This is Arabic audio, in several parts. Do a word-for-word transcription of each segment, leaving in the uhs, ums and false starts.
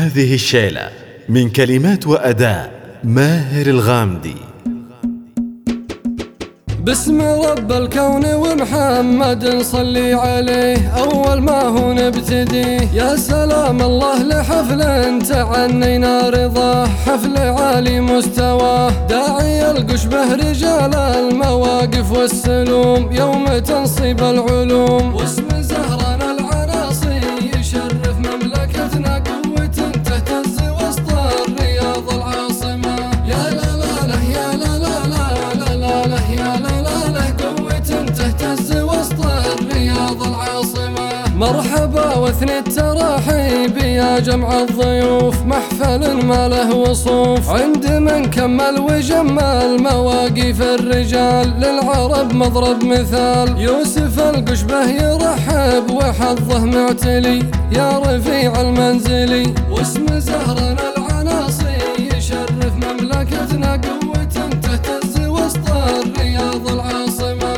هذه الشيلة من كلمات وأداء ماهر الغامدي. باسم رب الكون ومحمد صلي عليه، أول ما هو نبتدي يا سلام الله لحفل تعنينا رضاه، حفل عالي مستواه داعي القشبه رجال المواقف والسلوم يوم تنصيب العلوم، واسم زهرنا العناصي يشرف مملكتنا قوة تهتز وسط الرياض العاصمة. يا لا لا لا يا لا لا لا لا لا يا لا تهتز وسط الرياض العاصمة. مرحبا واثني التراحيب يا جمع الضيوف، محفل ما له وصوف عند من كمل وجمل مواقف الرجال، للعرب مضرب مثال يوسف القشبه يرحب وحظه معتلي يا رفيع المنزلي، واسم زهرنا العناصي يشرف مملكتنا قوة تهتز وسط الرياض العاصمة.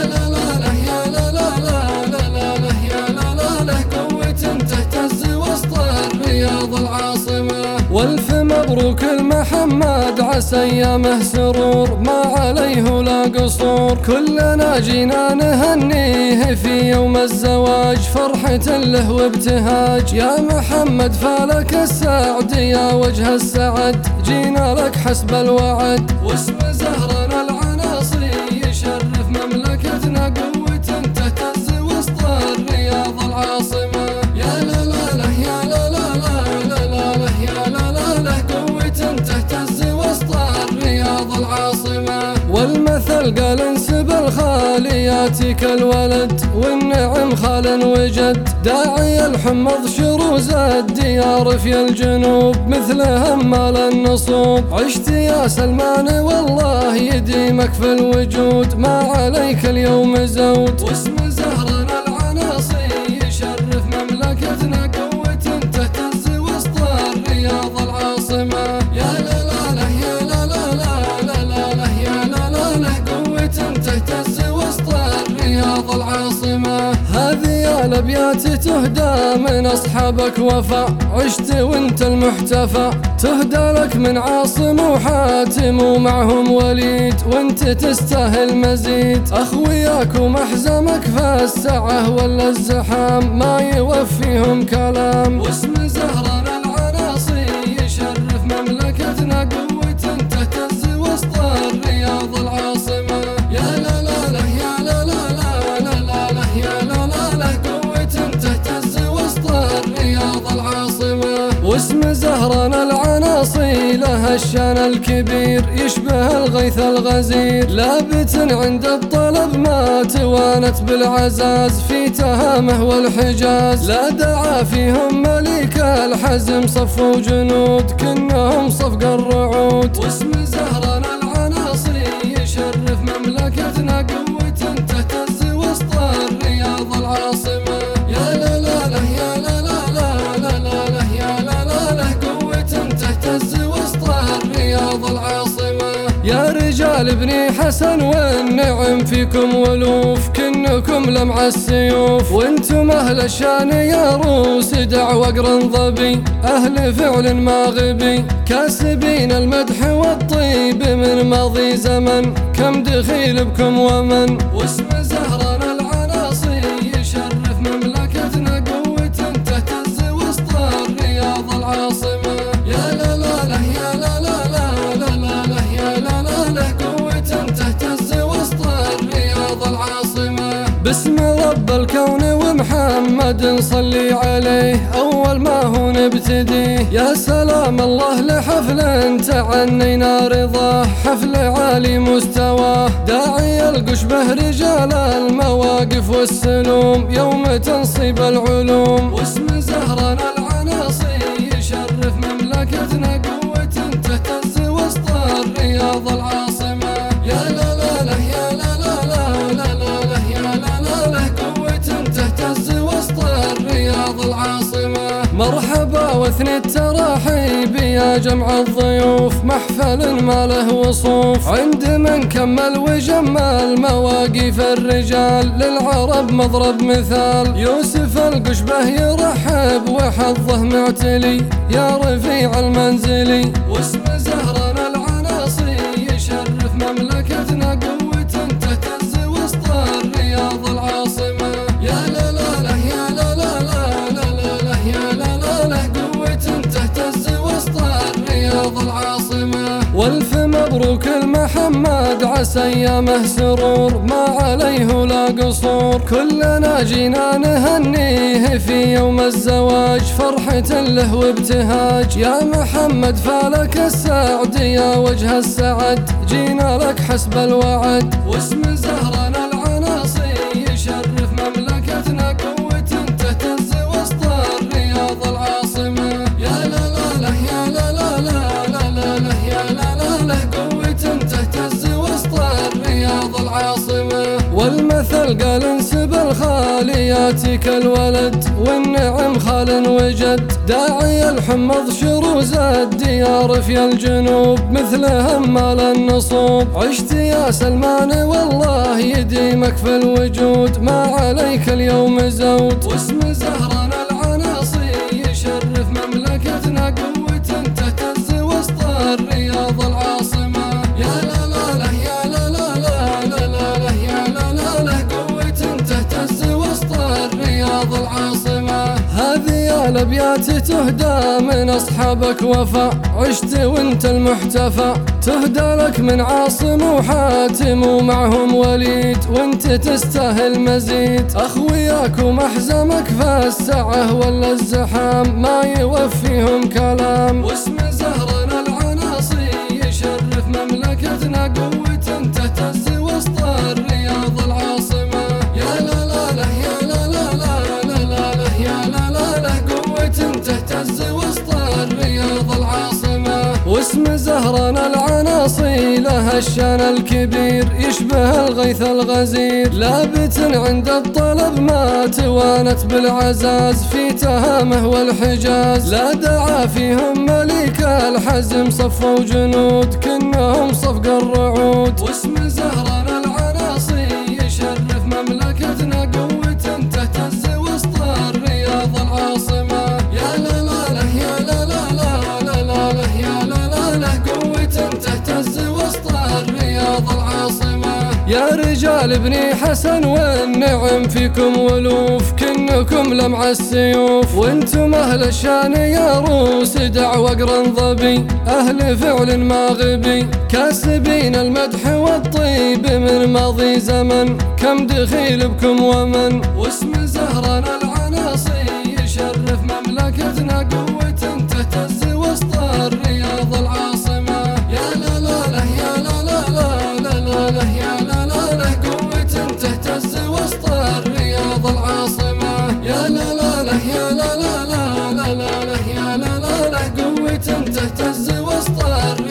والف مبروك المحمد عسى ايامه سرور ما عليه لا قصور، كلنا جينا نهنيه في يوم الزواج فرحة له وابتهاج. يا محمد فالك السعد يا وجه السعد جينا لك حسب الوعد، واسم زهرنا العناصي يشرف مملكتنا قوة تهتز وسط الرياض العاصمة. يا لا لا لا يا لا لا لا لا لا يا لا لا لا قوة تهتز وسط الرياض العاصمة. والمثل قال انسب الخاليات كالولد والنعم خال وجد، داعي الحمض شروز الديار في الجنوب مثل همال النصوب، عشت يا سلمان والله يديمك في الوجود ما عليك اليوم زود، واسم زهرنا العناصي يشرف مملكتنا قوة تهتز وسط الرياض العاصمة. يا لا لا لا يا لا لا لا لا لا يا لا لا لا قوة تهتز وسط الرياض العاصمة. هذه الابيات تهدى من اصحابك وفاء، عشت وانت المحتفى تهدى لك من عاصم وحاتم ومعهم وليد، وانت تستاهل مزيد اخوياك ومحزمك في السعه ولا الزحام ما يوفيهم كلام، واسم زهرنا العناصي يشرف مملكتنا قوة تهتز وسط الرياض العاصمة. يا لا لا لا يا لا لا لا لا لا يا لا لا لا قوة تهتز وسط الرياض العاصمة. واسم زهرنا العناصي لها الشان الكبير يشبه الغيث الغزير، لابت عند الطلب ما توانت بالعزاز في تهامه والحجاز، لا دعا فيهم مليك الحزم صفوا جنود كنهم صفق الرعود، واسم زهرنا العناصي يشرف مملكتنا قوة تهتز وسط الرياض العاصمة. يا لا لا لا يا لا لا لا لا لا يا لا لا لا قوة تهتز وسط الرياض العاصمة. يا رجال ابني حسن والنعم فيكم ولوف كنكم لمع السيوف، وانتم اهل الشان يا روس دع وقر ضبي اهل فعل ما غبي، كاسبين المدح والطيب من ماضي زمن كم دخيل بكم ومن، واسم زهرنا العناصي يشرف مملكتنا قوة تهتز وسط الرياض العاصمة. يا لا لا لا يا لا لا لا لا لا يا لا لا لا قوة تهتز وسط الرياض العاصمة. باسم رب الكون ومحمد صلي عليه، أول ما هو نبتدي يا سلام الله لحفل تعنينا رضاه، حفل عالي مستواه داعي القشبه رجال المواقف والسلوم يوم تنصيب العلوم، واسم زهرنا العناصي يشرف مملكتنا قوة تهتز وسط الرياض العاصمة. يا لا لا لا يا لا لا لا لا لا يا لا لا لا قوة تهتز وسط الرياض العاصمة. مرحبا واثني التراحيب يا جمع الضيوف، محفل ما له وصوف، عند من كمل وجمل مواقف الرجال، للعرب مضرب مثال. يوسف القشبه يرحب وحظه معتلي يا رفيع المنزلي، واسم زهرنا العناصي يشرف مملكتنا، قوة تهتز وسط الرياض العاصمة. يا لا لا لا يا لا لا لا لا لا لا يا لا لا لا، قوة تهتز وسط الرياض العاصمة. والف مبروك المحمد عسى ايامه سرور، ما عليه لا قصور، كلنا جينا نهنيه في يوم الزواج، فرحة له وابتهاج. يا محمد فالك السعد يا وجه السعد، جينا لك حسب الوعد، واسم زهرنا العناصي يشرف مملكتنا، قوة تهتز وسط الرياض العاصمة. يا لا لا لا يا لا لا لا لا لا لا يا لا لا لا، قوة تهتز وسط الرياض العاصمة. والمثل قال انسب الخاليات كالولد، والنعم خال وجد، داعي الحمض شروز الديار في الجنوب، مثلهم مال النصوب. عشت يا سلمان والله يديمك في الوجود، ما عليك اليوم زود، واسم زهرنا العناصي يشرف مملكتنا، قوة تهتز وسط الرياض العاصمة. يا لا لا لا يا لا لا لا لا لا لا يا لا لا لا، قوة تهتز وسط الرياض العاصمة. هذه يا الابيات تهدى من اصحابك وفاء، عشت وانت المحتفى، تهدى لك من عاصم وحاتم ومعهم وليد، وانت تستاهل مزيد. اخوياك ومحزمك فالسعه ولا الزحام، ما يوفيهم كلام، واسم زهرنا العناصي يشرف مملكتنا، قوة تهتز وسط الرياض العاصمة. يا لا لا لا يا لا لا لا لا لا لا يا لا لا لا، قوة تهتز وسط الرياض العاصمة. واسم زهرنا العناصي لها الشان الكبير، يشبه الغيث الغزير، لابت عند الطلب ما توانت بالعزاز، في تهامه والحجاز، لا دعا فيهم مليك الحزم، صفوا جنود كنهم صفق الرعود، واسم زهرنا العناصي يشرف مملكتنا، قوة تهتز وسط الرياض العاصمة. يا لا لا لا يا لا لا لا لا لا لا يا لا لا لا، قوة تهتز وسط الرياض العاصمة. يا رجال ابني حسن والنعم فيكم ولوف، كنكم لمع السيوف، وانتم اهل الشان يا روس دعوى قرن ظبي، اهل فعل ما غبي، كاسبين المدح والطيب من ماضي زمن، كم دخيل بكم ومن، واسم زهرنا العناصي يشرف مملكتنا، قوة تهتز وسط الرياض العاصمة. يا لا لا لا يا لا لا لا لا لا لا يا لا لا لا، قوة تهتز وسط الرياض العاصمة. يا لا لا لا يا لا لا لا لا لا لا يا لا لا لا، قوة تهتز وسط الرياض